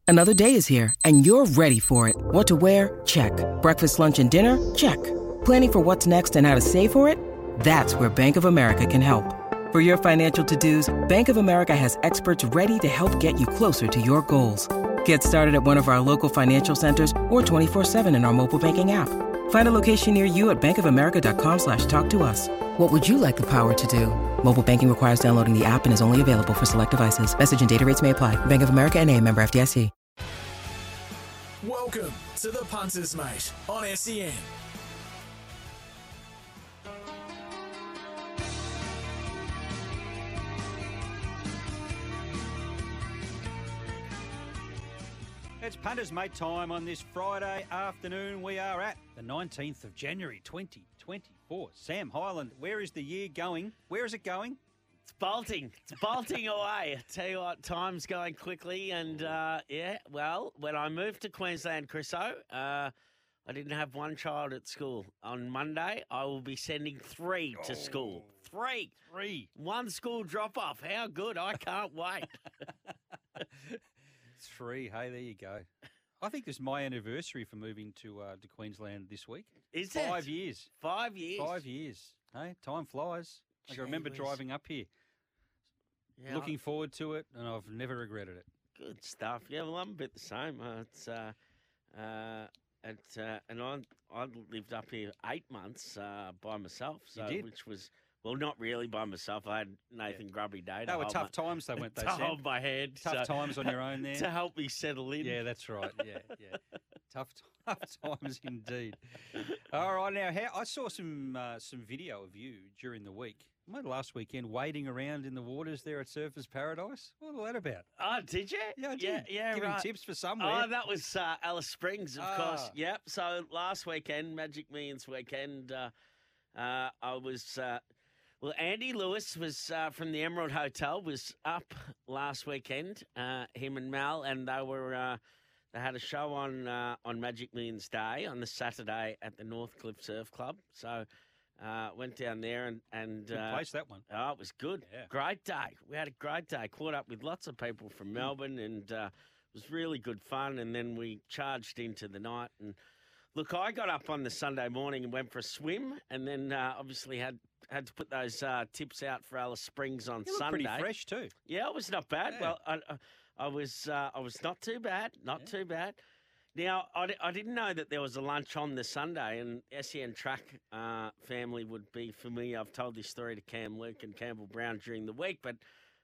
Another day is here, and you're ready for it. What to wear? Check. Breakfast, lunch, and dinner? Check. Planning for what's next and how to save for it? That's where Bank of America can help. For your financial to-dos, Bank of America has experts ready to help get you closer to your goals. Get started at one of our local financial centers or 24/7 in our mobile banking app. Find a location near you at bankofamerica.com/talktous. What would you like the power to do? Mobile banking requires downloading the app and is only available for select devices. Message and data rates may apply. Bank of America N.A., member FDIC. Welcome to the Punters, Mate, on SEN. It's Punters Mate time on this Friday afternoon. We are at the 19th of January 2024. Sam Hyland, where is the year going? Where is it going? It's bolting. It's bolting away. I tell you what, time's going quickly. And, well, when I moved to Queensland, Chriso, I didn't have one child at school. On Monday, I will be sending 3 to school. Three. One school drop-off. How good. I can't wait. 3. Hey, there you go. I think this is my anniversary for moving to Queensland this week. Is it? 5 years. 5 years? 5 years. Hey, time flies. I can remember driving up here, looking forward to it, and I've never regretted it. Good stuff. Yeah, well, I'm a bit the same. And I lived up here 8 months by myself. So, You did? Which was, well, not really by myself. I had Nathan Grubby Day. They were tough times, they weren't they, to Sam? hold my hand. Tough times on your own there. To help me settle in. Yeah, that's right. Yeah. Tough times indeed. All right, now I saw some video of you during the week. Last weekend, wading around in the waters there at Surfers Paradise. What was that about? Oh, did you? Yeah, I did. Yeah, Giving right. Oh, tips for somewhere. that was Alice Springs, of course. Yep. So last weekend, Magic Millions weekend, I was. Well, Andy Lewis was from the Emerald Hotel was up last weekend. Him and Mal, and they were. They had a show on Magic Millions Day on the Saturday at the Northcliffe Surf Club. So went down there and Good place, that one. Oh, it was good. Yeah. Great day. We had a great day. Caught up with lots of people from Melbourne, and it was really good fun. And then we charged into the night. And look, I got up on the Sunday morning and went for a swim, and then obviously had to put those tips out for Alice Springs on You look Sunday. pretty fresh too. Yeah, it was not bad. Yeah. Well, I was not too bad. Not too bad. Now, I didn't know that there was a lunch on the Sunday, and SEN Track family would be familiar. I've told this story to Cam Luke and Campbell Brown during the week, but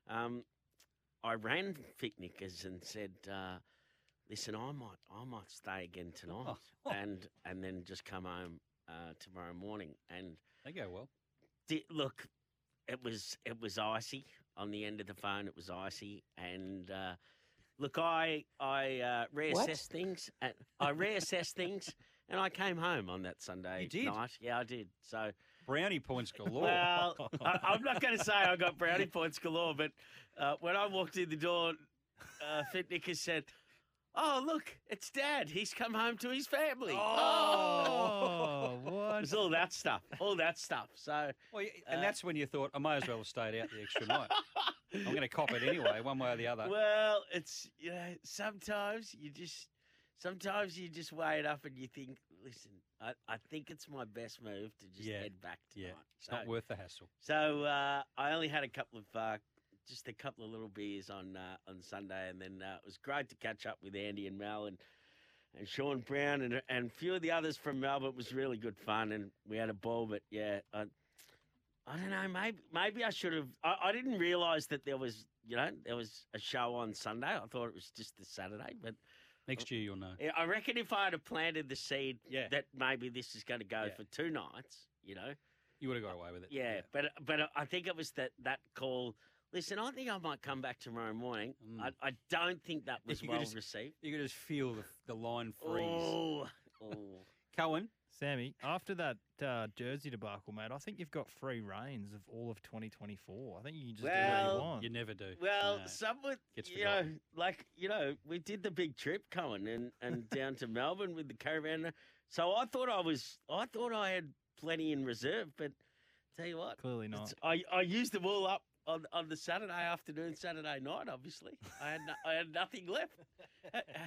I ran Picnickers and said, listen, I might stay again tonight and then just come home tomorrow morning. And They go well. look, it was icy on the end of the phone. It was icy, and look, I reassessed things. I reassessed things, and I came home on that Sunday You did? night. Yeah, I did. So, Brownie points galore. well, I'm not going to say I got brownie points galore, but when I walked in the door, Fitnicker said, "Oh, look, it's Dad. He's come home to his family." Oh, what? It was all that stuff. So, Well, and that's when you thought, I may as well have stayed out the extra night. I'm going to cop it anyway, one way or the other. well, it's sometimes you just weigh it up and you think, listen, I think it's my best move to just head back tonight. Yeah, it's not worth the hassle. So I only had a couple of little beers on Sunday, and then it was great to catch up with Andy and Mel and Sean Brown and a few of the others from Melbourne. It was really good fun, and we had a ball. But yeah, I don't know. Maybe I should have. I didn't realise that there was a show on Sunday. I thought it was just the Saturday. But Next year you'll know. I reckon if I had have planted the seed that maybe this is going to go for 2 nights, you would have got away with it. Yeah, but I think it was that call. Listen, I think I might come back tomorrow morning. I don't think that was well received. You could just feel the line freeze. Oh. Cohen? Sammy, after that Jersey debacle, mate, I think you've got free reins of all of 2024. I think you can just do what you want. You never do. Well, No. some would, Gets you know, we did the big trip, Cohen, and down to Melbourne with the caravan. So I thought I had plenty in reserve, but tell you what, Clearly not. I used them all up on the Saturday afternoon, Saturday night. Obviously, I had nothing left.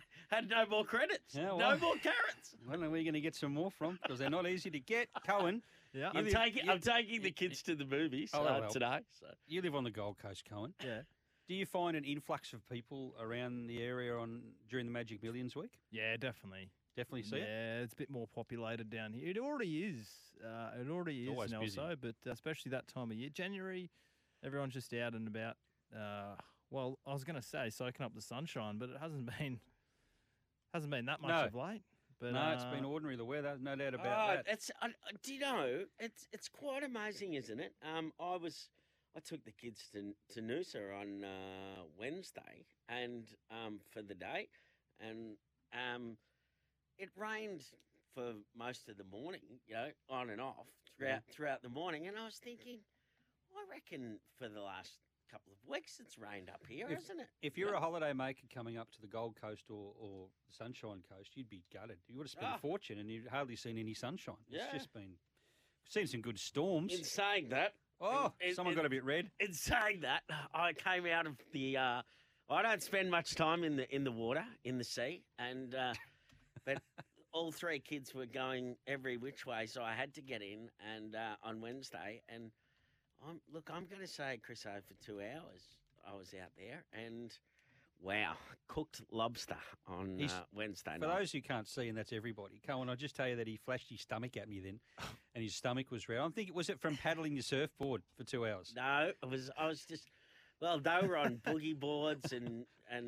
no more credits. Yeah, No well. more carrots. I don't know where you're going to get some more from because they're not easy to get. Cohen, Yeah. You I'm live- taking the kids to the movies Oh, that'll help. today. So. you live on the Gold Coast, Cohen. Yeah. Do you find an influx of people around the area during the Magic Millions week? Yeah, definitely. Definitely see it. Yeah, it's a bit more populated down here. It already is. It already is, always busy. Nelso, but especially that time of year. January, everyone's just out and about. Well, I was going to say soaking up the sunshine, but it hasn't been that much No. of late. But No, it's been ordinary, the weather, no doubt about that. Do you know? It's quite amazing, isn't it? I took the kids to Noosa on Wednesday and for the day, and it rained for most of the morning, on and off throughout the morning, and I was thinking, I reckon for the last couple of weeks it's rained up here, hasn't it? If you're a holiday maker coming up to the Gold Coast or the Sunshine Coast, you'd be gutted. You would have spent Ah. a fortune and you'd hardly seen any sunshine. Yeah. It's just seen some good storms. In saying that, Someone got a bit red. In saying that, I came out of the. I don't spend much time in the water, in the sea, and but all three kids were going every which way, so I had to get in. And on Wednesday, and I'm going to say, Chris, for 2 hours I was out there, and wow, cooked lobster on Wednesday For night. those who can't see, and that's everybody, Cohen, I'll just tell you that he flashed his stomach at me then, and his stomach was red. I'm thinking, was it from paddling your surfboard for 2 hours? No, I was just. Well, they were on boogie boards and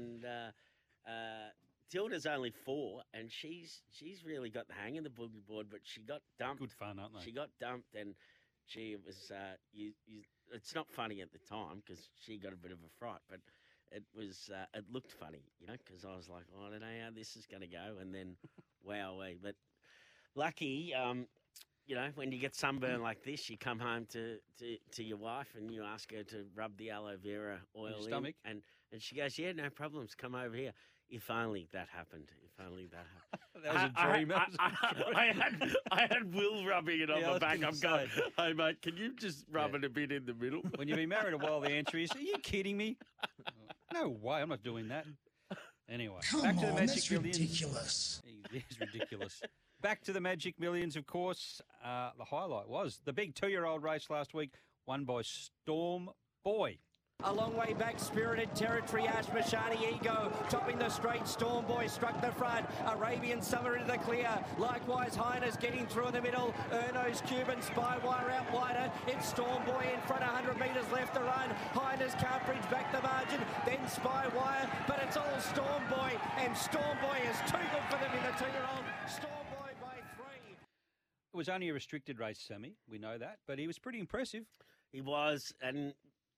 Tilda's only 4, and she's really got the hang of the boogie board, but she got dumped. Good fun, aren't they? She got dumped, and it was it's not funny at the time because she got a bit of a fright, but it was it looked funny, because I was like, oh, I don't know how this is going to go, and then wowee. But lucky, when you get sunburn like this, you come home to your wife and you ask her to rub the aloe vera oil in, stomach? and she goes, yeah, no problems, come over here. If only that happened. If only that happened. That was a dream. That was a dream. I had Will rubbing it on Yeah, I my was back. gonna I'm going, say. hey, mate, can you just rub it a bit in the middle? When you've been married a while, the answer is, are you kidding me? No way, I'm not doing that. Anyway, back to the Magic Millions. ridiculous. It is ridiculous. Back to the Magic Millions, of course. The highlight was the big 2-year-old race last week, won by Storm Boy. A long way back, Spirited Territory, Ash Mashani Ego, topping the straight, Storm Boy struck the front, Arabian Summer into the clear, likewise Highness getting through in the middle, Erno's Cuban, Spywire out wider, it's Storm Boy in front, 100 metres left to run, Highness can't bridge back the margin, then Spywire, but it's all Storm Boy, and Storm Boy is too good for them in the 2-year-old, Storm Boy by 3. It was only a restricted race, Sammy, we know that, but he was pretty impressive. He was, and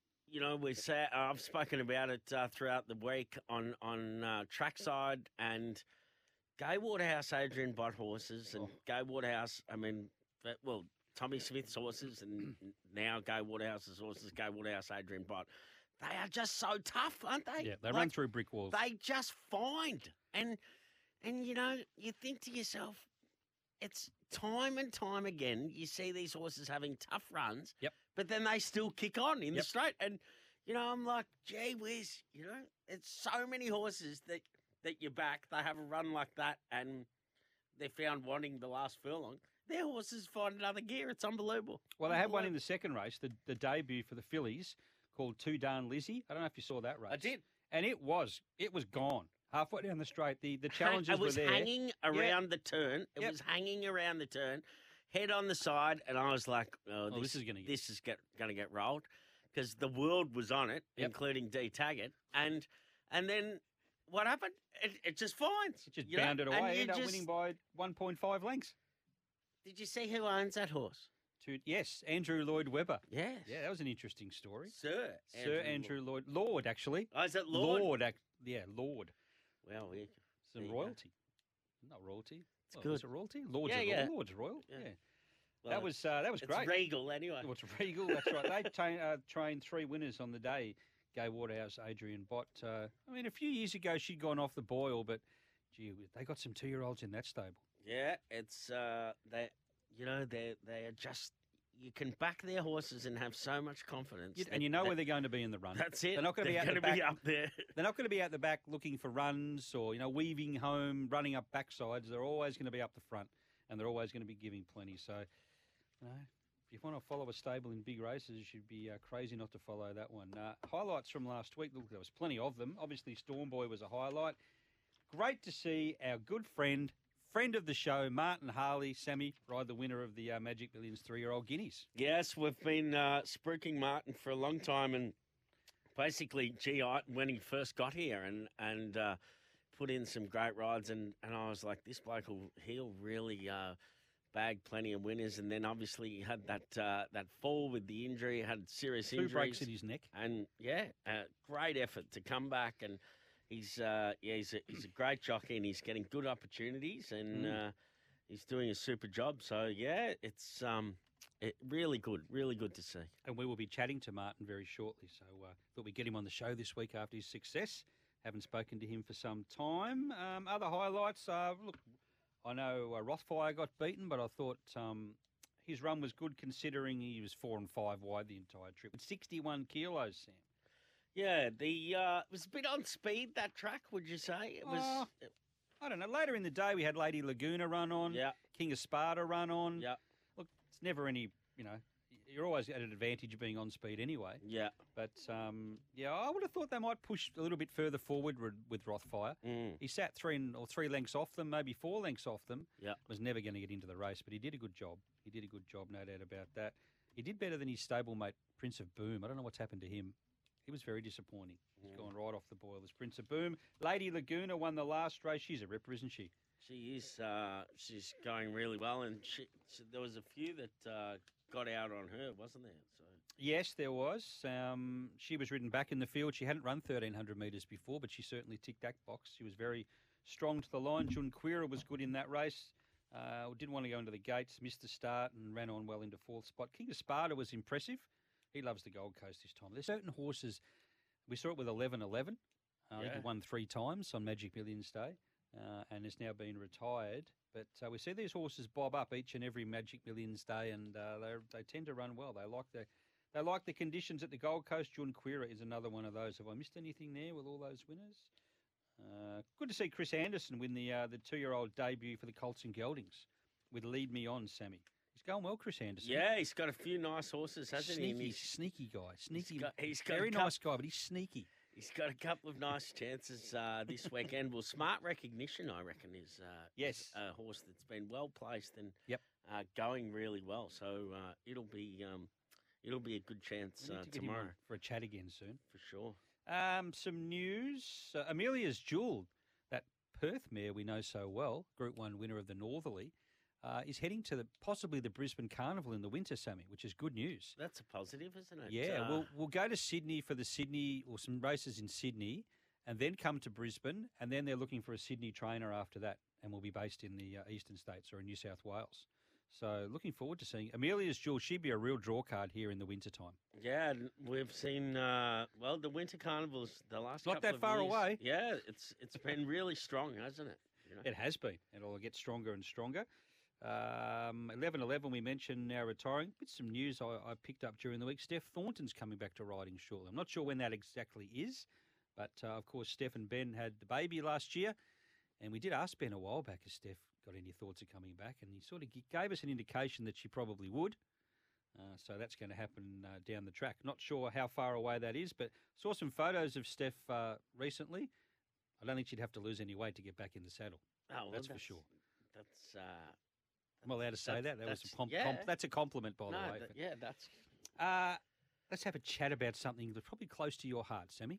I've spoken about it throughout the week on trackside and Gai Waterhouse, Adrian Bott horses, and Gai Waterhouse. Tommy Smith's horses, and now Gai Waterhouse's horses. Gai Waterhouse, Adrian Bott. They are just so tough, aren't they? Yeah, they run through brick walls. They just find, and you think to yourself, it's time and time again, you see these horses having tough runs, Yep. but then they still kick on in the Yep. straight. And, I'm like, gee whiz, it's so many horses that you back, they have a run like that, and they're found wanting the last furlong. Their horses find another gear. It's unbelievable. Well, they had one in the second race, the debut for the fillies, called Too Darn Lizzie. I don't know if you saw that race. I did. And it was gone. Halfway down the straight, the challenges It was were there. hanging around the turn. It Yep. was hanging around the turn, head on the side, and I was like, "Oh, this is gonna get- this is going to get rolled," because the world was on it, Yep. including D Taggart, and then what happened? It just finds. It just you know, bounded and away, you ended up just- winning by 1.5 lengths. Did you see who owns that horse? Yes, Andrew Lloyd Webber. Yes. Yeah, that was an interesting story. Sir Andrew Lloyd. Lord, actually. Oh, is it Lord? Lord. Lord. Well, Some There you go. royalty. Not royalty. It's Was good. it royalty? Lord's Yeah, a yeah. Lord's royal. Yeah. Yeah. well, That was it's great. regal anyway. Well, it's regal. That's right. They trained 3 winners on the day. Gai Waterhouse, Adrian Bott. A few years ago she'd gone off the boil, but gee, they got some 2-year-olds in that stable. Yeah, it's they are just you can back their horses and have so much confidence. And you know where they're going to be in the run. That's it. They're not going to be out the gonna back. be up there. They're not going to be out the back looking for runs or, weaving home, running up backsides. They're always going to be up the front, and they're always going to be giving plenty. So, if you want to follow a stable in big races, you should be crazy not to follow that one. Highlights from last week. Look, there was plenty of them. Obviously, Storm Boy was a highlight. Great to see our good friend of the show, Martin Harley, Sammy, ride the winner of the Magic Millions 3-year-old Guineas. Yes, we've been spruiking Martin for a long time, and basically, when he first got here and put in some great rides, and I was like, this bloke he'll really bag plenty of winners. And then obviously he had that fall with the injury, had serious injuries. 2 breaks in his neck. And great effort to come back, and he's a great jockey, and he's getting good opportunities, and he's doing a super job. So it's really good to see. And we will be chatting to Martin very shortly. So thought we'd get him on the show this week after his success. Haven't spoken to him for some time. Other highlights, look, I know Rothfire got beaten, but I thought his run was good considering he was 4 and 5 wide the entire trip. 61 kilos, Sam. Yeah, it was a bit on speed, that track, would you say? It was. I don't know. Later in the day, we had Lady Laguna run on. Yeah. King of Sparta run on. Yeah. Look, it's never any, you're always at an advantage of being on speed anyway. Yeah. But, I would have thought they might push a little bit further forward with Rothfire. He sat 3 lengths off them, maybe 4 lengths off them. Yeah. Was never going to get into the race, but he did a good job. No doubt about that. He did better than his stablemate, Prince of Boom. I don't know what's happened to him. He was very disappointing. He's gone right off the boilers. Prince of Boom. Lady Laguna won the last race. She's a ripper, isn't she? She is. She's going really well, and there was a few that got out on her, wasn't there? So yes, there was. She was ridden back in the field. She hadn't run 1,300 metres before, but she certainly ticked that box. She was very strong to the line. Junqueira was good in that race. Didn't want to go into the gates, missed the start, and ran on well into 4th spot. King of Sparta was impressive. He loves the Gold Coast this time. There's certain horses, we saw it with 11-11. He won 3 times on Magic Millions Day and has now been retired. But we see these horses bob up each and every Magic Millions Day, and they tend to run well. They like the conditions at the Gold Coast. Junqueira is another one of those. Have I missed anything there with all those winners? Good to see Chris Anderson win the 2-year-old debut for the Colts and Geldings with Lead Me On, Sammy. He's going well, Chris Anderson. Yeah, he's got a few nice horses, hasn't he? Sneaky guy. He's got very nice guy, but he's sneaky. He's got a couple of nice chances this weekend. Well, Smart Recognition, I reckon, is a horse that's been well placed and going really well. So it'll be a good chance tomorrow for a chat again soon, for sure. Some news: Amelia's Jewel, that Perth mare we know so well, Group 1 winner of the Northerly. Is heading to possibly the Brisbane Carnival in the winter, Sammy, which is good news. That's a positive, isn't it? Yeah, we'll go to Sydney for the Sydney or some races in Sydney, and then come to Brisbane, and then they're looking for a Sydney trainer after that, and we'll be based in the eastern states or in New South Wales. So looking forward to seeing Amelia's Jewel. She'd be a real draw card here in the winter time. Yeah, we've seen the winter carnivals the last not couple that of far years. away. Yeah, it's been really strong, hasn't it? It has been. It'll get stronger and stronger. 11-11 we mentioned now retiring. With some news I picked up during the week. Steph Thornton's coming back to riding shortly. I'm not sure when that exactly is, but of course Steph and Ben had the baby last year, and we did ask Ben a while back if Steph got any thoughts of coming back, and he sort of gave us an indication that she probably would. So that's going to happen down the track. Not sure how far away that is, but saw some photos of Steph recently. I don't think she'd have to lose any weight to get back in the saddle. Oh, well, that's for sure. That's I'm allowed to say that. That's a compliment, by the way. That's. Let's have a chat about something that's probably close to your heart, Sammy.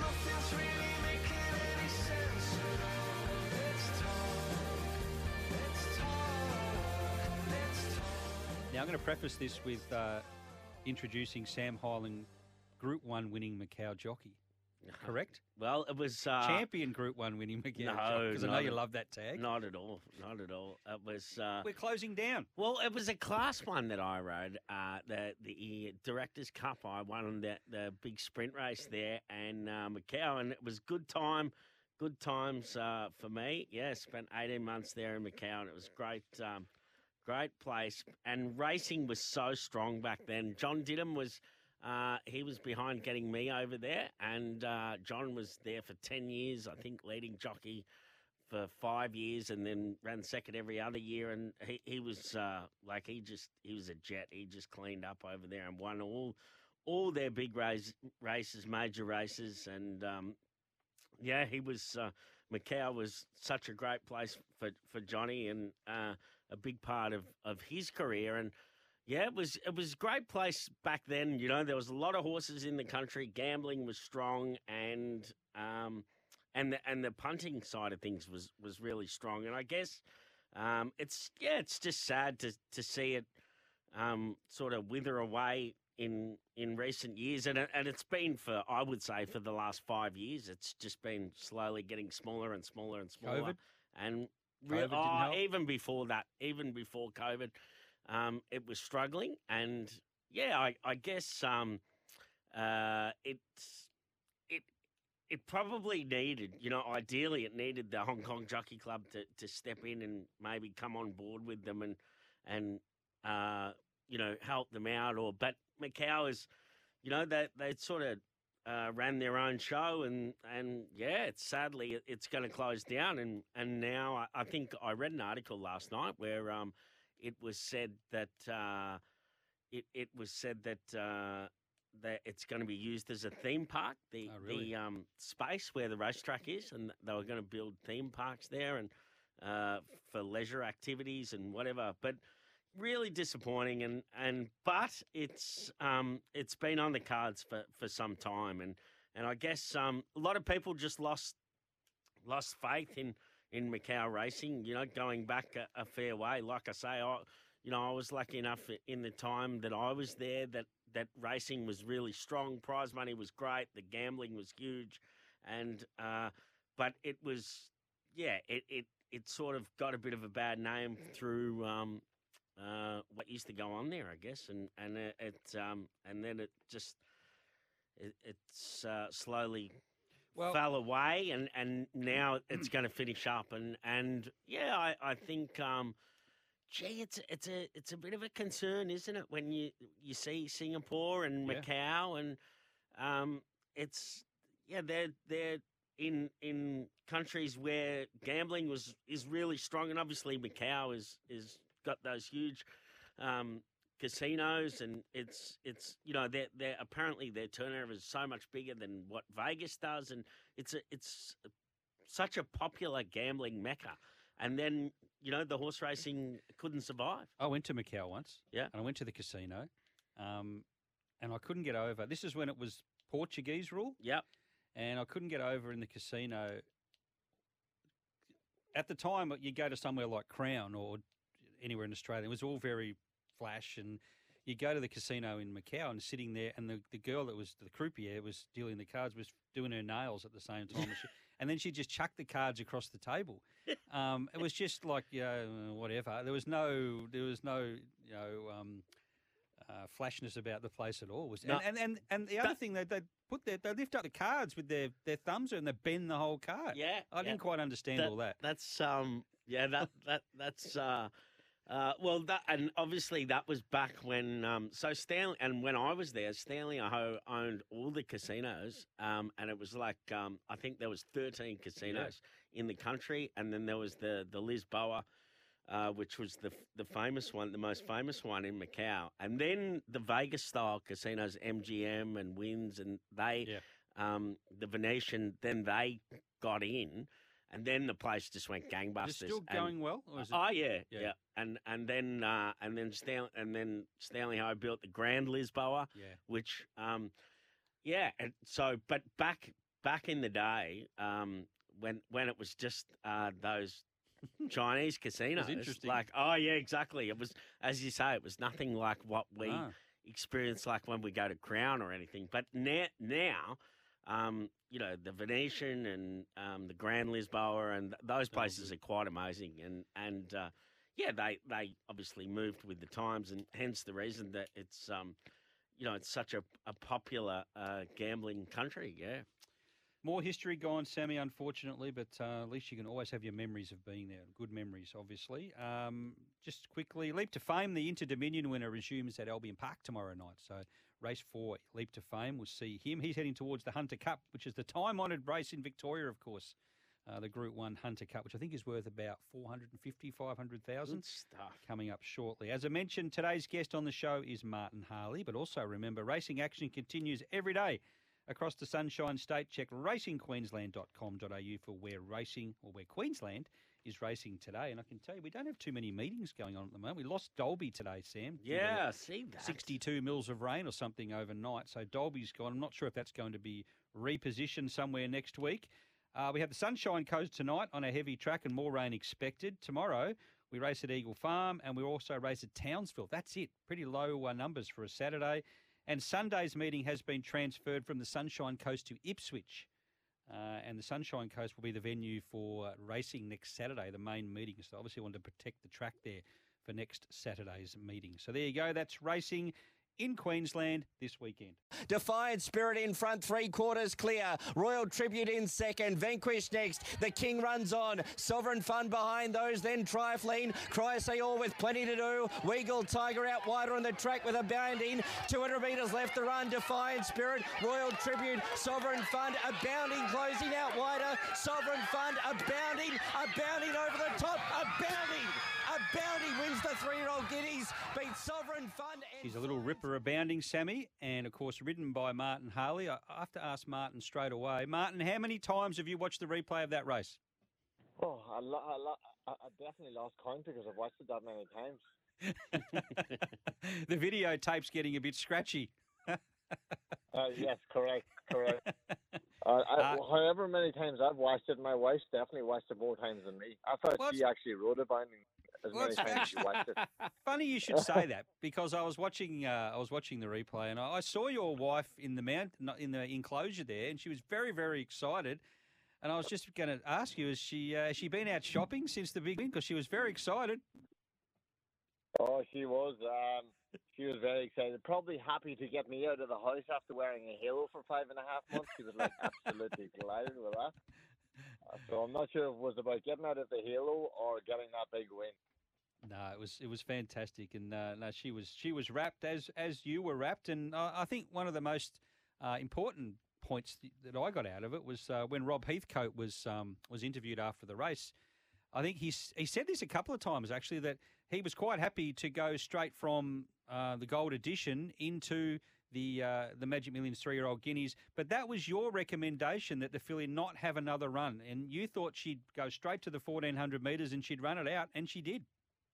Now, I'm going to preface this with introducing Sam Hyland, Group 1 winning Macau jockey. Correct? Well, it was... champion Group 1 winning Macau jockey, because I know you love that tag. Not at all. It was... We're closing down. Well, it was a Class 1 that I rode. The Directors' Cup, I won the big sprint race there, and Macau, and it was good times for me. Yeah, spent 18 months there in Macau, and it was great Great place. And racing was so strong back then. John Didham was, he was behind getting me over there. And John was there for 10 years, I think, leading jockey for 5 years, and then ran second every other year. And he was he was a jet. He just cleaned up over there and won all their big races, major races. And he was, Macau was such a great place for Johnny, and a big part of his career. And yeah, it was a great place back then. You know, there was a lot of horses in the country. Gambling was strong, and the punting side of things was really strong. And I guess it's just sad to see it sort of wither away in recent years, and it's been I would say for the last 5 years, it's just been slowly getting smaller and smaller and smaller. COVID? And COVID didn't help? even before that, even before COVID, it was struggling. And yeah, I guess it probably needed, you know, ideally it needed the Hong Kong Jockey Club to step in and maybe come on board with them and you know, help them out. But Macau is, you know, they sort of ran their own show, and yeah, sadly it's going to close down. And now I think I read an article last night where it was said that that it's going to be used as a theme park, the space where the racetrack is, and they were going to build theme parks there and for leisure activities and whatever. But really disappointing, but it's been on the cards for some time, and I guess a lot of people just lost faith in Macau racing. You know, going back a fair way. Like I say, I was lucky enough in the time that I was there that racing was really strong. Prize money was great. The gambling was huge, and but it was it sort of got a bit of a bad name through what used to go on there, I guess, and then it just it's slowly fell away, and now it's going to finish up, and yeah, I think it's a bit of a concern, isn't it, when you see Singapore and Macau, and they're in countries where gambling is really strong, and obviously Macau is got those huge casinos, and it's you know, they're apparently their turnover is so much bigger than what Vegas does, and it's such a popular gambling mecca. And then, you know, the horse racing couldn't survive. I went to Macau once. Yeah. And I went to the casino, and I couldn't get over. This is when it was Portuguese rule. Yep. And I couldn't get over in the casino. At the time, you go to somewhere like Crown or anywhere in Australia, it was all very flash, and you go to the casino in Macau and sitting there, and the girl that was the croupier was dealing the cards was doing her nails at the same time. And then she just chucked the cards across the table. It was just like, whatever. There was no flashness about the place at all. And the other thing, they lift up the cards with their thumbs and they bend the whole card. Yeah, I didn't quite understand all that. That's and obviously that was back when so Stanley, and when I was there, Stanley Aho owned all the casinos, and it was like I think there was 13 casinos in the country, and then there was the Lisboa, which was the famous one, the most famous one in Macau, and then the Vegas style casinos, MGM and Wynns, and they the Venetian, then they got in. And then the place just went gangbusters. Is it still going well? Or is it... Oh yeah. And then Stanley Ho built the Grand Lisboa, which and so but back in the day, when it was just those Chinese casinos, it was interesting. like exactly. It was, as you say, it was nothing like what we experience like when we go to Crown or anything. But now you know, the Venetian and the Grand Lisboa and those places are quite amazing. And they obviously moved with the times, and hence the reason that it's, you know, it's such a popular gambling country, yeah. More history gone, Sammy, unfortunately, but at least you can always have your memories of being there. Good memories, obviously. Just quickly, Leap to Fame, the Inter-Dominion winner resumes at Albion Park tomorrow night. So race 4, Leap to Fame, we'll see him. He's heading towards the Hunter Cup, which is the time-honoured race in Victoria, of course. The Group 1 Hunter Cup, which I think is worth about 450, 500,000. Good stuff. Coming up shortly. As I mentioned, today's guest on the show is Martin Harley, but also remember, racing action continues every day across the Sunshine State. Check racingqueensland.com.au for where Queensland is racing today. And I can tell you, we don't have too many meetings going on at the moment. We lost Dalby today, Sam. Yeah, see that. 62 mils of rain or something overnight. So Dalby's gone. I'm not sure if that's going to be repositioned somewhere next week. We have the Sunshine Coast tonight on a heavy track and more rain expected. Tomorrow, we race at Eagle Farm and we also race at Townsville. That's it. Pretty low numbers for a Saturday. And Sunday's meeting has been transferred from the Sunshine Coast to Ipswich. And the Sunshine Coast will be the venue for racing next Saturday, the main meeting. So obviously wanted to protect the track there for next Saturday's meeting. So there you go. That's racing in Queensland this weekend. Defiant Spirit in front, 3/4 clear. Royal Tribute in second. Vanquish next. The King runs on. Sovereign Fun behind those. Then Trifline. Chrysale with plenty to do. Weagle Tiger out wider on the track with a bounding. 200 metres left to run. Defiant Spirit. Royal Tribute. Sovereign Fun. A bounding closing out wider. Sovereign Fun. A bounding over the top. A bounding wins the 3-year-old Guineas. Beats Sovereign Fun. He's a little ripper abounding, Sammy, and of course ridden by Martin Harley. I have to ask Martin straight away. Martin, how many times have you watched the replay of that race? Oh, I definitely lost count because I've watched it that many times. The videotape's getting a bit scratchy. Yes, correct. However many times I've watched it, my wife's definitely watched it more times than me. I thought she actually wrote it as many times as she watched it. Funny you should say that because I was watching the replay and I saw your wife in the enclosure there, and she was very, very excited. And I was just going to ask you, has she been out shopping since the big win? Because she was very excited. Oh, she was. She was very excited. Probably happy to get me out of the house after wearing a halo for 5.5 months. She was like absolutely delighted with that. So I'm not sure if it was about getting out of the halo or getting that big win. No, it was fantastic, and no, she was wrapped as you were wrapped, and I think one of the most important points that I got out of it was when Rob Heathcote was interviewed after the race. I think he said this a couple of times actually, that he was quite happy to go straight from the Gold Edition into the Magic Millions 3-year-old Guineas, but that was your recommendation that the filly not have another run, and you thought she'd go straight to the 1,400 metres and she'd run it out, and she did.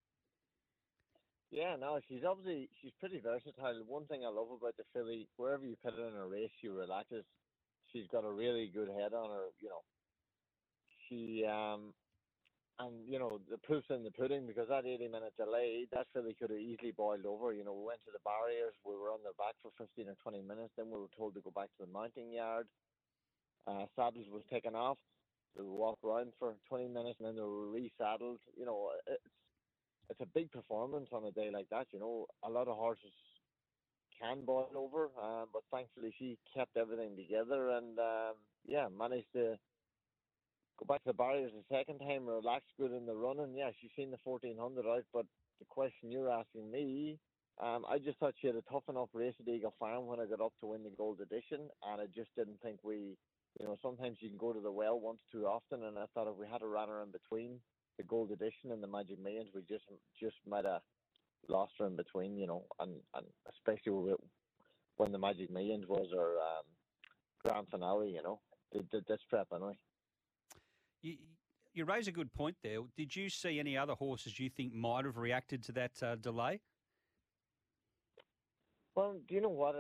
Yeah, no, she's pretty versatile. One thing I love about the filly, wherever you put her in a race, she relaxes. She's got a really good head on her, you know. She and you know, the proof's in the pudding, because that 80-minute delay, that filly could have easily boiled over. You know, we went to the barriers, we were on their back for 15 or 20 minutes, then we were told to go back to the mounting yard. Saddles was taken off. They would walk around for 20 minutes and then they were resaddled. You know, it's a big performance on a day like that. You know, a lot of horses can boil over, but thankfully she kept everything together and managed to go back to the barriers the second time, relaxed good in the running. Yeah, she's seen the 1,400 out, but the question you're asking me, I just thought she had a tough enough race at Eagle Farm when I got up to win the Gold Edition, and I just didn't think sometimes you can go to the well once too often, and I thought if we had a runner in between the Gold Edition and the Magic Millions, we just might have lost her in between, you know, and especially when the Magic Millions was our grand finale, you know, this prep anyway. You raise a good point there. Did you see any other horses you think might have reacted to that delay? Well, do you know what?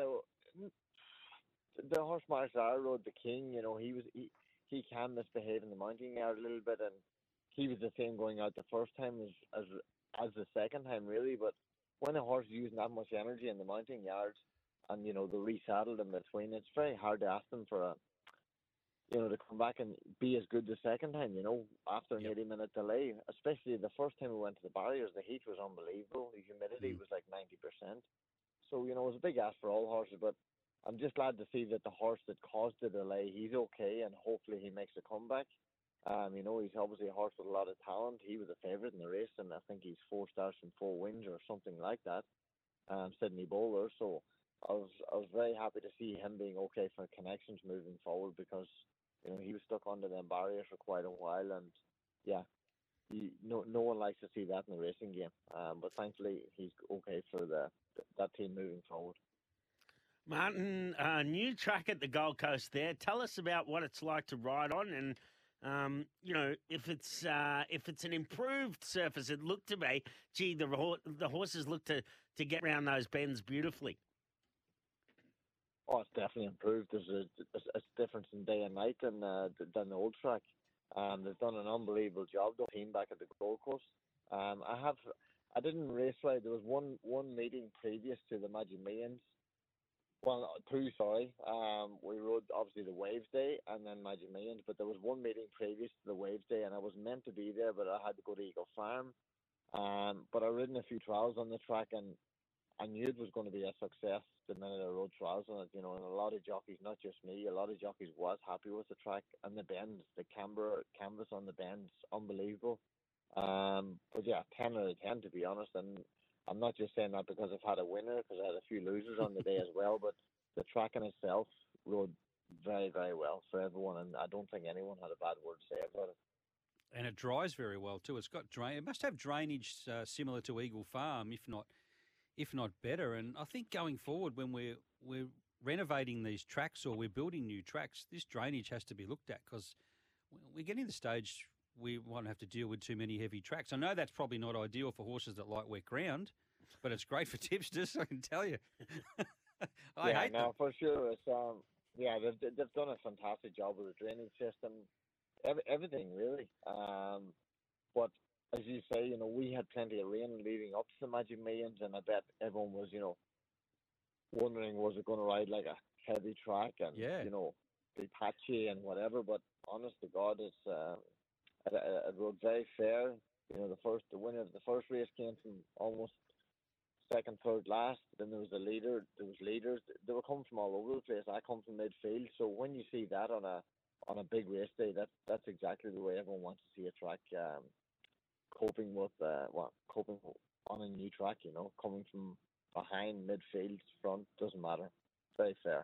The horse Marshall rode the King. You know, he can misbehave in the mounting yard a little bit, and he was the same going out the first time as the second time, really. But when a horse is using that much energy in the mounting yard, and you know the resaddled in between, it's very hard to ask them for to come back and be as good the second time, you know, after an 80-minute delay. Especially the first time we went to the barriers, the heat was unbelievable. The humidity was like 90%. So, you know, it was a big ask for all horses. But I'm just glad to see that the horse that caused the delay, he's okay, and hopefully he makes a comeback. He's obviously a horse with a lot of talent. He was a favourite in the race, and I think he's 4 stars from 4 wins or something like that. Sydney Bowler. So I was very happy to see him being okay for connections moving forward, because he was stuck under them barriers for quite a while, and yeah, no one likes to see that in the racing game. But thankfully he's okay for that team moving forward. Martin, new track at the Gold Coast there. Tell us about what it's like to ride on, and if it's an improved surface, it looked to be. Gee, the horses look to get around those bends beautifully. Oh, it's definitely improved. There's a difference in day and night than the old track. They've done an unbelievable job. The team back at the Gold Coast. I didn't race ride. There was one meeting previous to the Magic Millions. Well, 2, sorry. We rode obviously the Waves Day and then Magic Millions, but there was one meeting previous to the Waves Day, and I was meant to be there, but I had to go to Eagle Farm. But I ridden a few trials on the track, and I knew it was going to be a success the minute I rode trials on it. And a lot of jockeys, not just me, a lot of jockeys was happy with the track and the bends, the canvas on the bends, unbelievable. But yeah, 10 out of 10 to be honest. And I'm not just saying that because I've had a winner, because I had a few losers on the day as well. But the track in itself rode very, very well for everyone, and I don't think anyone had a bad word to say about it. And it dries very well too. It's got drain. It must have drainage similar to Eagle Farm, if not better. And I think going forward, when we're renovating these tracks or we're building new tracks, this drainage has to be looked at, because we're getting to the stage we won't have to deal with too many heavy tracks. I know that's probably not ideal for horses that like wet ground, but it's great for tipsters, I can tell you. I hate them. For sure. It's they've done a fantastic job with the drainage system, everything really. But as you say, we had plenty of rain leading up to the Magic Millions, and I bet everyone was, wondering, was it going to ride like a heavy track and, be patchy and whatever. But honest to God, it rode very fair. The winner of the first race came from almost second, third, last. Then there was a leader. There was leaders. They were coming from all over the place. I come from midfield. So when you see that on a big race day, that's exactly the way everyone wants to see a track. Coping on a new track, coming from behind, midfield, front, doesn't matter. Very fair.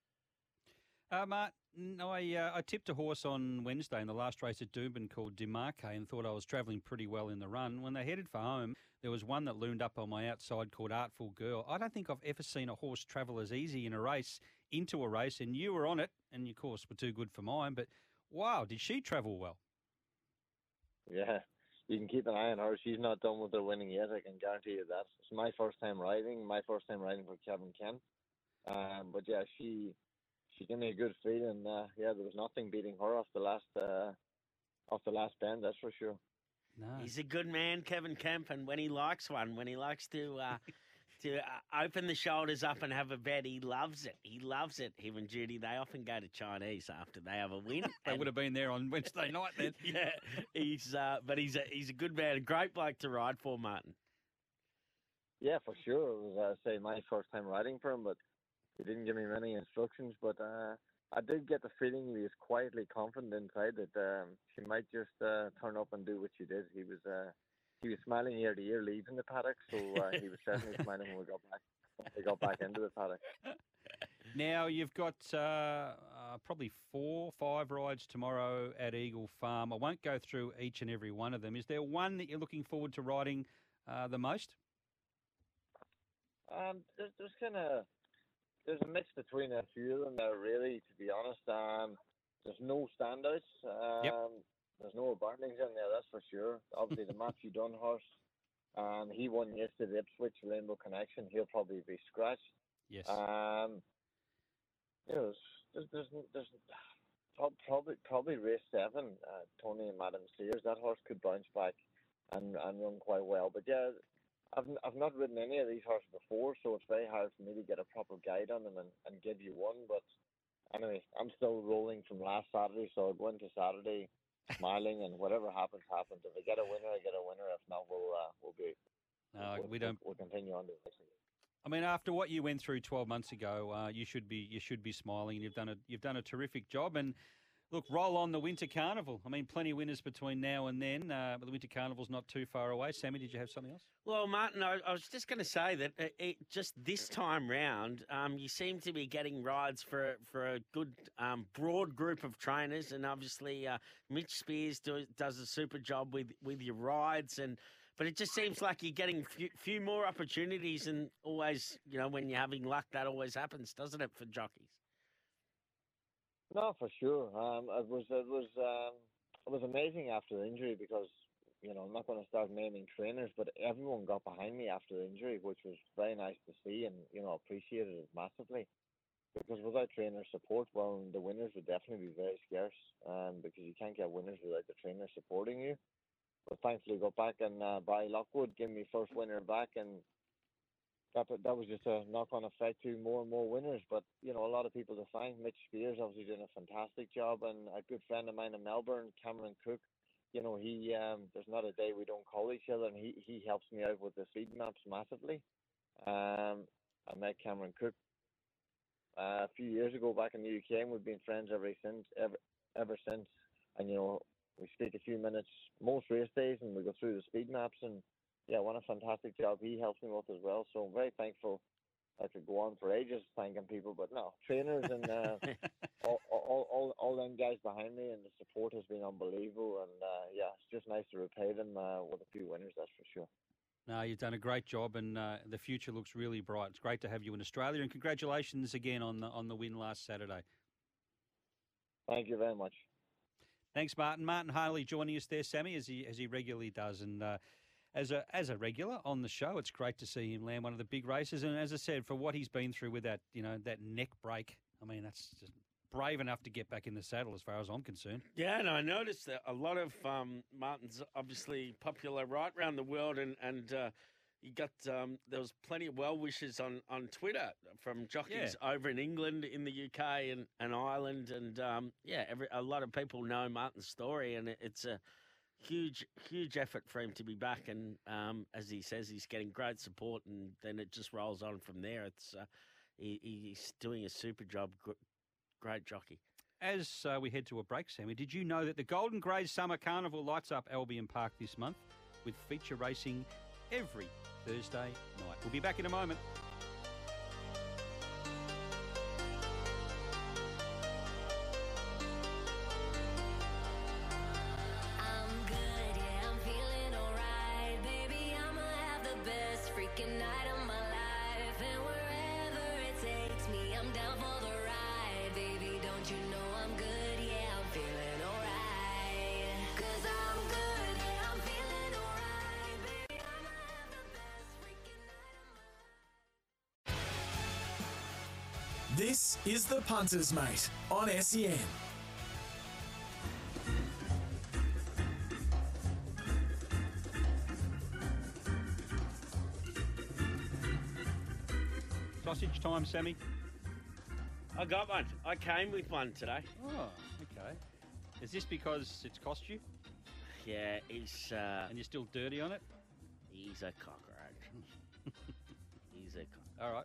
Mark, I tipped a horse on Wednesday in the last race at Doomben called Demarque and thought I was travelling pretty well in the run. When they headed for home, there was one that loomed up on my outside called Artful Girl. I don't think I've ever seen a horse travel as easy in a race, into a race, and you were on it, and of course were too good for mine, but wow, did she travel well? Yeah. You can keep an eye on her. She's not done with her winning yet, I can guarantee you that. It's my first time riding for Kevin Kent. But yeah, she gave me a good feeling. There was nothing beating her off the last bend, that's for sure. No. He's a good man, Kevin Kemp, and when he likes to open the shoulders up and have a bet, he loves it. He loves it. Him and Judy, they often go to Chinese after they have a win. They would have been there on Wednesday night then. Yeah, he's a good man, a great bloke to ride for, Martin. Yeah, for sure. It was my first time riding for him, but he didn't give me many instructions. But I did get the feeling he was quietly confident inside that she might just turn up and do what she did. He was smiling ear to ear leaving the paddock, so he was certainly smiling when we got back into the paddock. Now you've got probably 4 or 5 rides tomorrow at Eagle Farm. I won't go through each and every one of them. Is there one that you're looking forward to riding the most? There's a mix between a few of them there, really, to be honest. There's no standouts. There's no burnings in there, that's for sure. Obviously, the Matthew Dunn horse, he won yesterday, the Ipswich Rainbow Connection. He'll probably be scratched. Yes. There's probably race 7, Tony and Madam Sears. That horse could bounce back and run quite well. But yeah, I've not ridden any of these horses before, so it's very hard for me to get a proper guide on them and give you one. But anyway, I'm still rolling from last Saturday, so I'll go into Saturday smiling, and whatever happens, happens. If I get a winner, I get a winner. If not, we'll continue on to the next one. I mean, after what you went through 12 months ago, you should be smiling, and you've done a terrific job. And look, roll on the Winter Carnival. I mean, plenty of winners between now and then, but the Winter Carnival's not too far away. Sammy, did you have something else? Well, Martin, I was just going to say that just this time round, you seem to be getting rides for a good broad group of trainers, and obviously Mitch Spears does a super job with your rides, but it just seems like you're getting few more opportunities, and always, when you're having luck, that always happens, doesn't it, for jockeys? No, for sure. It was amazing after the injury because, I'm not going to start naming trainers, but everyone got behind me after the injury, which was very nice to see and, appreciated it massively. Because without trainer support, well, the winners would definitely be very scarce because you can't get winners without the trainer supporting you. But thankfully got back and Barry Lockwood gave me first winner back, and that was just a knock-on effect to more and more winners. But, a lot of people to thank. Mitch Spears obviously doing a fantastic job, and a good friend of mine in Melbourne, Cameron Cook, he there's not a day we don't call each other, and he helps me out with the speed maps massively. I met Cameron Cook a few years ago back in the UK, and we've been friends ever since. And, we speak a few minutes most race days, and we go through the speed maps, and yeah, what a fantastic job he helps me with as well. So I'm very thankful. I could go on for ages thanking people, but no, trainers and all them guys behind me, and the support has been unbelievable. And yeah, it's just nice to repay them with a few winners, that's for sure. No, you've done a great job, and the future looks really bright. It's great to have you in Australia, and congratulations again on the win last Saturday. Thank you very much. Thanks, Martin. Martin Harley joining us there, Sammy, as he regularly does, and as a regular on the show, it's great to see him land one of the big races. And as I said, for what he's been through with that, that neck break, I mean, that's just brave enough to get back in the saddle, as far as I'm concerned. Yeah, and I noticed that a lot of Martin's obviously popular right around the world, and you got there was plenty of well wishes on Twitter from jockeys over in England, in the UK, and Ireland, and a lot of people know Martin's story, and it's a huge effort for him to be back, and as he says, he's getting great support, and then it just rolls on from there. It's he's doing a super job, great jockey. As we head to a break, Sammy, did you know that the Golden Grey Summer Carnival lights up Albion Park this month with feature racing every Thursday night? We'll be back in a moment. This is The Punters, Mate, on SEN. Sausage time, Sammy? I got one. I came with one today. Oh, okay. Is this because it's cost you? Yeah, he's... and you're still dirty on it? He's a cockroach. He's a cockroach. All right.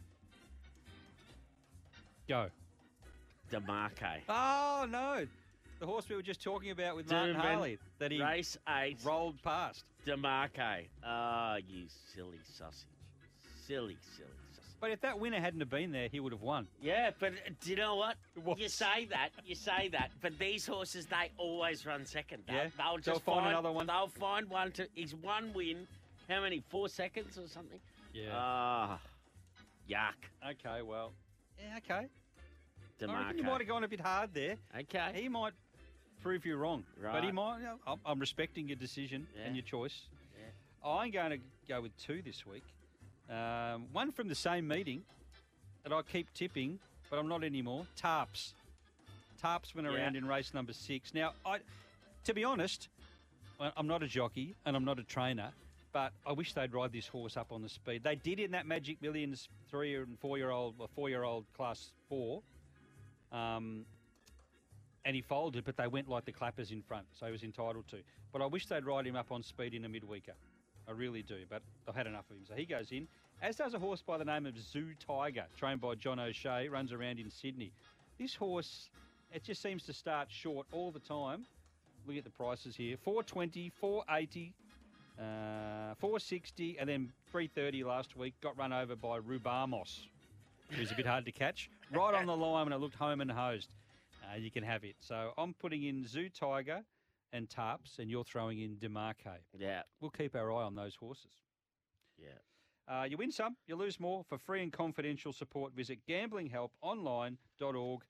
Go. DeMarque. Oh, no. The horse we were just talking about with Martin Harley that he race 8 rolled past. DeMarque. Oh, you silly sausage. Silly sausage. But if that winner hadn't have been there, he would have won. Yeah, but do you know what? You say that, but these horses, they always run second. They'll find another one. They'll find one. He's one win. How many? 4 seconds or something? Yeah. Yuck. Okay, well. Yeah, okay. DeMarque. You might have gone a bit hard there. Okay. He might prove you wrong. Right. But he might. I'm respecting your decision and your choice. Yeah. I'm going to go with 2 this week. One from the same meeting that I keep tipping, but I'm not anymore. Tarps. Tarps went around in race number 6. Now, to be honest, I'm not a jockey and I'm not a trainer, but I wish they'd ride this horse up on the speed. They did in that Magic Millions 3 and 4-year-old class 4. And he folded, but they went like the clappers in front, so he was entitled to. But I wish they'd ride him up on speed in a midweeker. I really do, but I've had enough of him. So he goes in. as does a horse by the name of Zoo Tiger, trained by John O'Shea, runs around in Sydney. This horse, it just seems to start short all the time. Look at the prices here. 420, 480, 460, and then 330 last week. Got run over by Rubamos, who's a bit hard to catch. Right on the line when it looked home and hosed. You can have it. So I'm putting in Zoo Tiger and Tarps, and you're throwing in Demarque. Yeah. We'll keep our eye on those horses. Yeah. You win some, you lose more. For free and confidential support, visit gamblinghelponline.org.au.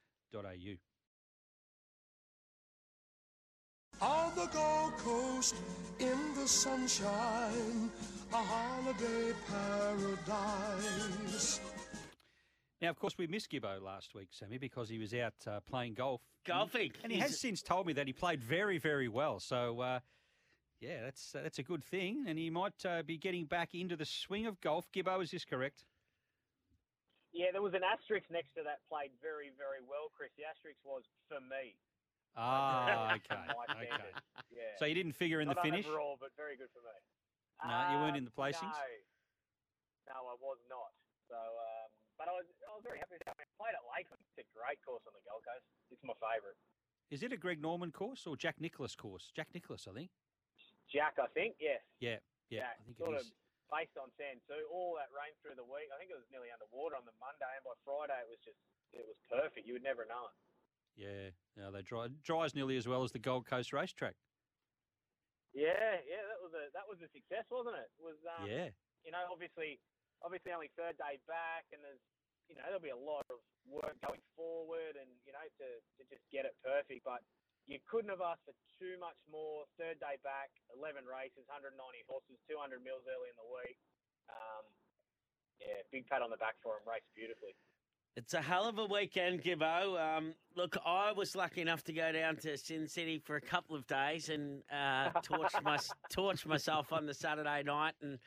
On the Gold Coast, in the sunshine, a holiday paradise. Now, of course, we missed Gibbo last week, Sammy, because he was out playing golf. Golfing. And he has since told me that he played very, very well. So, yeah, that's a good thing. And he might be getting back into the swing of golf. Gibbo, is this correct? Yeah, there was an asterisk next to that played very, very well, Chris. The asterisk was for me. Ah, okay. My Okay. standards. Yeah. So you didn't figure in the Not finish? overall, but very good for me. No, you weren't in the placings? No, I was not. So, but I was very happy with how I played at Lakeland. It's a great course on the Gold Coast. It's my favourite. Is it a Greg Norman course or Jack Nicklaus course? Jack Nicklaus, I think. Jack, I think, yes. Yeah, Jack, I think sort it is. of based on sand too. All that rain through the week. I think it was nearly underwater on the Monday, and by Friday it was perfect. You would never know it. Yeah, they dries nearly as well as the Gold Coast racetrack. Yeah, that was a success, wasn't it? It was Yeah. You know, obviously only third day back, and there's there'll be a lot of work going forward, and to just get it perfect. But you couldn't have asked for too much more. Third day back, 11 races, 190 horses, 200 mils early in the week. Yeah, big pat on the back for him. Raced beautifully. It's a hell of a weekend, Gibbo. Look, I was lucky enough to go down to Sin City for a couple of days and torch myself on the Saturday night, and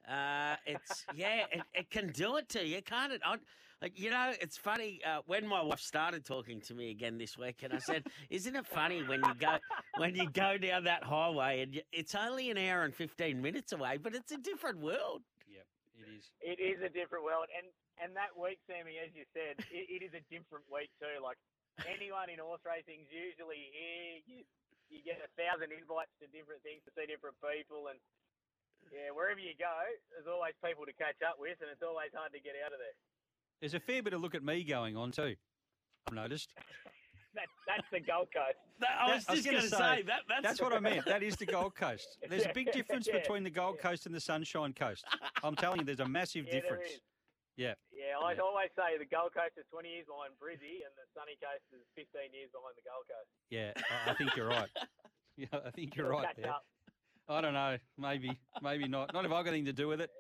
it can do it to you, can't it? It's funny when my wife started talking to me again this week, and I said, "Isn't it funny when you go down that highway and it's only an hour and 15 minutes away, but it's a different world." Yep, it is. It is a different world, and that week, Sammy, as you said, it is a different week too. Like anyone in horse racing is usually here. You get 1,000 invites to different things to see different people, and yeah, wherever you go, there's always people to catch up with, and it's always hard to get out of there. There's a fair bit of look at me going on too. I've noticed. That's the Gold Coast. I was just going to say that's what I meant. That is the Gold Coast. There's a big difference between the Gold Coast and the Sunshine Coast. I'm telling you, there's a massive difference. There is. Yeah. Yeah, I always say the Gold Coast is 20 years behind Brizzy, and the Sunny Coast is 15 years behind the Gold Coast. Yeah, I think you're right. Yeah, I think you're right Catch there. up. I don't know. Maybe not. Not if I've got anything to do with it.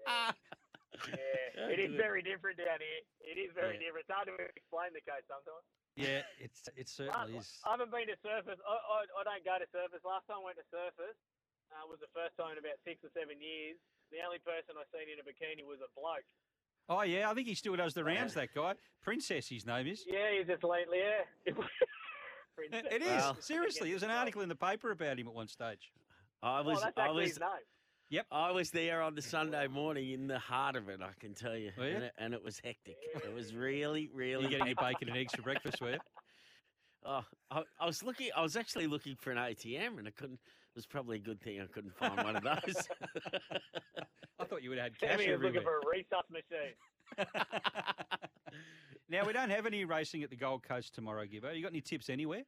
Yeah, it is very different down here. It is very different. It's hard to explain the coast sometimes. Yeah, it certainly is. I haven't been to Surfers. I don't go to Surfers. Last time I went to Surfers was the first time in about 6 or 7 years. The only person I seen in a bikini was a bloke. Oh, yeah, I think he still does the rounds, that guy. Princess, his name is. Yeah, he's just lately, yeah. Princess. It is. Seriously, there's an article in the paper about him at one stage. That's actually his name. Yep. I was there on the Sunday morning in the heart of it, I can tell you. Were you? And it was hectic. It was really, really You're getting your hectic. bacon and eggs for breakfast, were you? Oh, I was actually looking for an ATM, and I couldn't. It was probably a good thing I couldn't find one of those. I thought you would have had cash Sammy was everywhere. looking for a resus machine. Now, we don't have any racing at the Gold Coast tomorrow, Gibbo. You got any tips anywhere?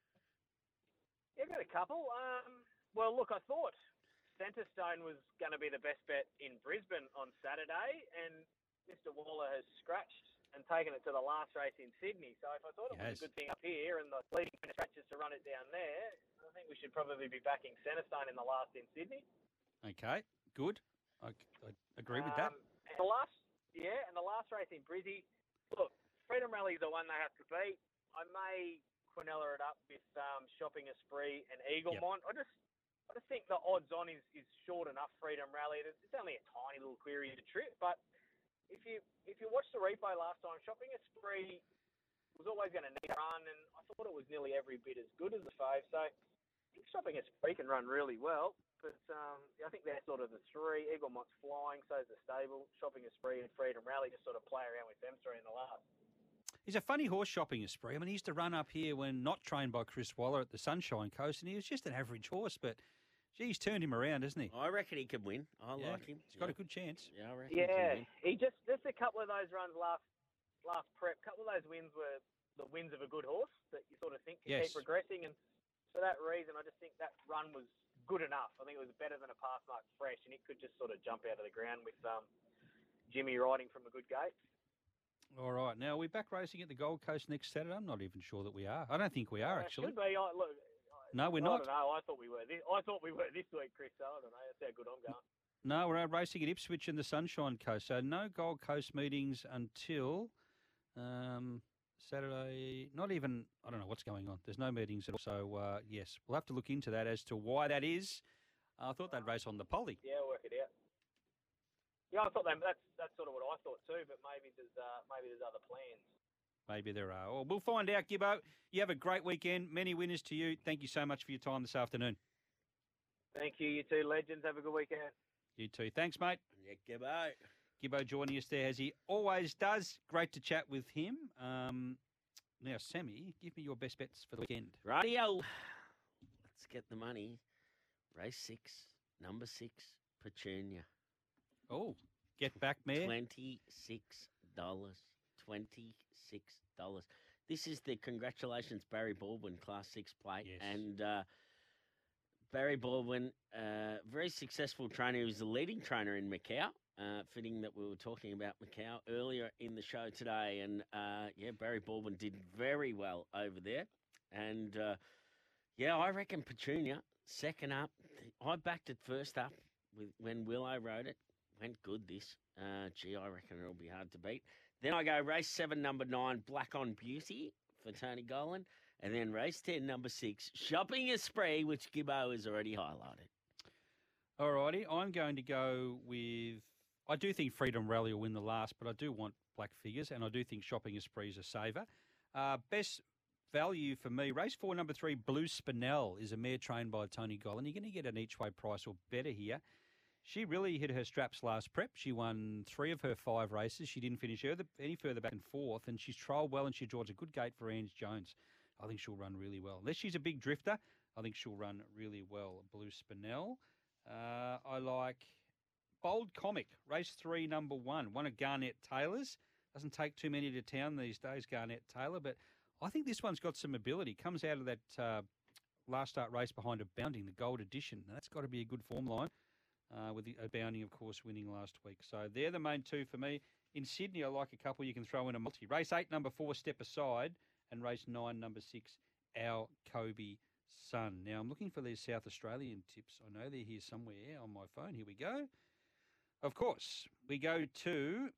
Yeah, I've got a couple. Well, look, I thought Centrestone was going to be the best bet in Brisbane on Saturday, and Mr. Waller has scratched and taken it to the last race in Sydney. So if I thought it was a good thing up here and the leading scratches to run it down there, I think we should probably be backing Centrestone in the last in Sydney. Okay, good. I agree with that. And the last race in Brizzy, look, Freedom Rally is the one they have to beat. I may Quinella it up with Shopping Esprit and Eaglemont. I just think the odds on is short enough. Freedom Rally, it's only a tiny little query to trip, but if you watched the replay last time, Shopping Esprit was always going to need a run, and I thought it was nearly every bit as good as the fave. So I think Shopping Esprit can run really well. But I think they're sort of the three. Eaglemont's flying, so's the stable. Shopping a Spree and Freedom Rally, just sort of play around with them three in the last. He's a funny horse, Shopping a Spree. I mean, he used to run up here when not trained by Chris Waller at the Sunshine Coast, and he was just an average horse, but gee, he's turned him around, hasn't he? I reckon he could win. I like him. He's got a good chance. Yeah, I reckon he can win. He just a couple of those runs last prep, a couple of those wins were the wins of a good horse that you sort of think can keep progressing, and for that reason, I just think that run was good enough. I think it was better than a pass mark fresh, and it could just sort of jump out of the ground with Jimmy riding from a good gate. All right. Now, are we back racing at the Gold Coast next Saturday? I'm not even sure that we are. I don't think we are, actually. Should be. No, we're not. I don't know. I thought we were this week, Chris. So I don't know. That's how good I'm going. No, we're out racing at Ipswich and the Sunshine Coast. So no Gold Coast meetings until Saturday. Not even, I don't know what's going on. There's no meetings at all. So, yes, we'll have to look into that as to why that is. I thought they'd race on the Polly. Yeah, work it out. Yeah, I thought that's sort of what I thought too, but maybe there's other plans. Maybe there are. Well, we'll find out, Gibbo. You have a great weekend. Many winners to you. Thank you so much for your time this afternoon. Thank you. You two legends. Have a good weekend. You too. Thanks, mate. Yeah, Gibbo. Gibbo joining us there as he always does. Great to chat with him. Now, Sammy, give me your best bets for the weekend. Radio. Let's get the money. Race 6, number 6, Petunia. Oh, get back, mare. $26. $26. This is the congratulations Barry Baldwin Class 6 plate. Yes. And Barry Baldwin, very successful trainer. He was the leading trainer in Macau. Fitting that we were talking about Macau earlier in the show today. And, Barry Baldwin did very well over there. And, I reckon Petunia, second up. I backed it first up when Willow rode it. Went good this. I reckon it'll be hard to beat. Then I go race 7, number 9, Black on Beauty for Tony Golan. And then race 10, number 6, Shopping a Spree, which Gibbo has already highlighted. All righty. I'm going to go with, I do think Freedom Rally will win the last, but I do want black figures, and I do think Shopping a Spree is a saver. Best value for me, race 4, number 3, Blue Spinel is a mare trained by Tony Golan. You're going to get an each-way price or better here. She really hit her straps last prep. She won 3 of her 5 races. She didn't finish any further back and forth, and she's trialled well, and she draws a good gate for Ange Jones. I think she'll run really well. Unless she's a big drifter, I think she'll run really well. Blue Spinel. I like Bold Comic, race 3, number 1. One of Garnett Taylor's. Doesn't take too many to town these days, Garnett Taylor, but I think this one's got some ability. Comes out of that last start race behind a Bounding, the Gold Edition. Now, that's got to be a good form line. With the Bounding, of course, winning last week. So they're the main two for me. In Sydney, I like a couple you can throw in a multi. Race 8, number 4, Step Aside, and race 9, number 6, Our Kobe Sun. Now, I'm looking for these South Australian tips. I know they're here somewhere on my phone. Here we go. Of course, we go to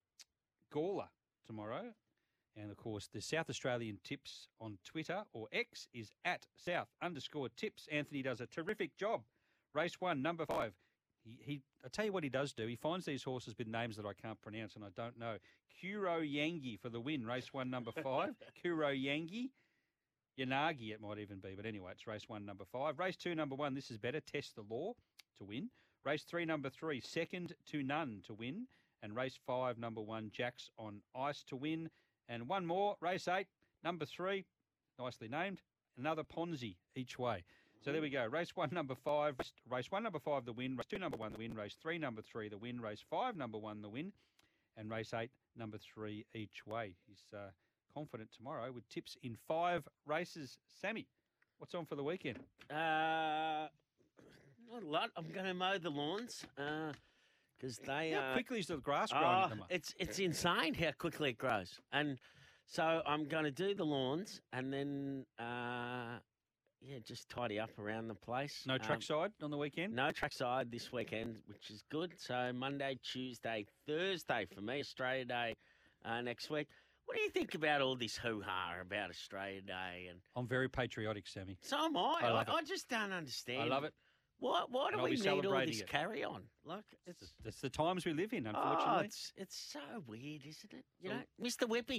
Gawler tomorrow. And, of course, the South Australian tips on Twitter or X is at South_tips. Anthony does a terrific job. Race 1, number 5. I tell you what he does do. He finds these horses with names that I can't pronounce and I don't know. Kuro Yangi for the win. Race 1, number 5. Kuro Yangi. Yanagi it might even be. But anyway, it's race 1, number 5. Race 2, number 1. This is better. Test the Law to win. Race 3, number 3. Second to None to win. And race 5, number 1. Jacks on Ice to win. And one more. Race 8, number 3. Nicely named. Another Ponzi each way. So there we go. Race 1, number 5. Race 1, number 5, the win. Race 2, number 1, the win. Race 3, number 3, the win. Race 5, number 1, the win. And race 8, number 3, each way. He's confident tomorrow with tips in 5 races. Sammy, what's on for the weekend? Not a lot. I'm going to mow the lawns because they How quickly is the grass growing at the moment? It's insane how quickly it grows. And so I'm going to do the lawns and then... just tidy up around the place. No trackside on the weekend? No trackside this weekend, which is good. So Monday, Tuesday, Thursday for me, Australia Day next week. What do you think about all this hoo-ha about Australia Day? And I'm very patriotic, Sammy. So am I. I just don't understand. I love it. Why do we need all this carry-on? Like it's the times we live in, unfortunately. It's so weird, isn't it? You know, Mr. Whippy.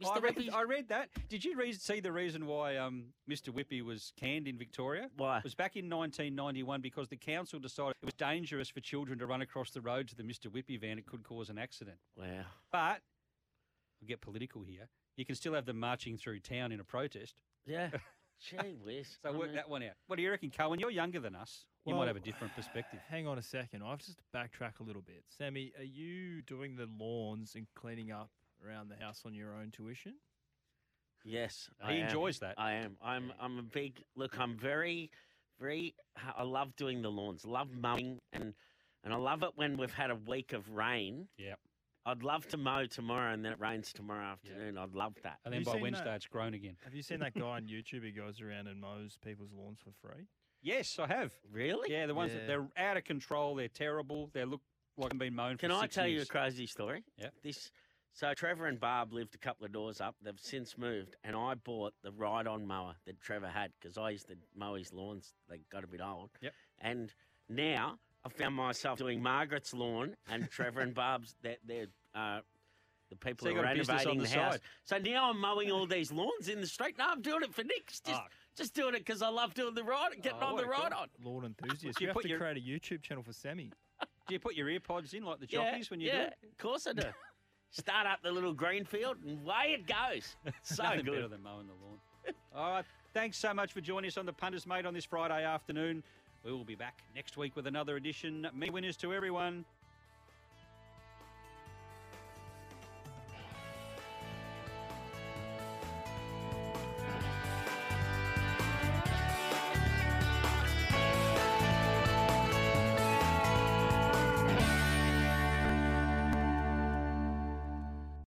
I read that. Did you see the reason why Mr. Whippy was canned in Victoria? Why? It was back in 1991 because the council decided it was dangerous for children to run across the road to the Mr. Whippy van. It could cause an accident. Wow. But, I'll get political here, you can still have them marching through town in a protest. Yeah. Gee whiz. So work that one out. What do you reckon, Cohen? You're younger than us. You might have a different perspective. Hang on a second. I've just backtrack a little bit. Sammy, are you doing the lawns and cleaning up around the house on your own tuition? Yes. He enjoys that. I am. I'm a big, look, I'm very, I love doing the lawns. Love mowing and I love it when we've had a week of rain. Yep. I'd love to mow tomorrow and then it rains tomorrow afternoon. I'd love that. And then by Wednesday it's grown again. Have you seen that guy on YouTube who goes around and mows people's lawns for free? Yes, I have. Really? Yeah, the ones that they're out of control. They're terrible. They look like they've been mown for 6 years. Can I tell you a crazy story? Yeah. So Trevor and Barb lived a couple of doors up. They've since moved, and I bought the ride-on mower that Trevor had because I used to mow his lawns. They got a bit old. Yep. And now I found myself doing Margaret's lawn and Trevor and Barb's. They're the people So you who are got a business renovating on the the house. side. So now I'm mowing all these lawns in the street. No, I'm doing it for Nick. Just doing it because I love doing the ride, getting on the ride-on. Lawn enthusiast. You You have put to your- create a YouTube channel for Sammy. Do you put your ear pods in like the jockeys when you do it? Of course I do. Start up the little green field and away it goes. So Nothing good. better than mowing the lawn. All right. Thanks so much for joining us on the Punters Mate on this Friday afternoon. We will be back next week with another edition. Me winners to everyone.